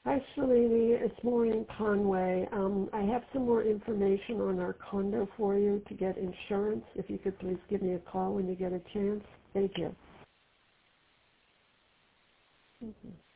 Hi, Shalini. It's Maureen Conway. I have some more information on our condo for you to get insurance. If you could please give me a call when you get a chance. Thank you.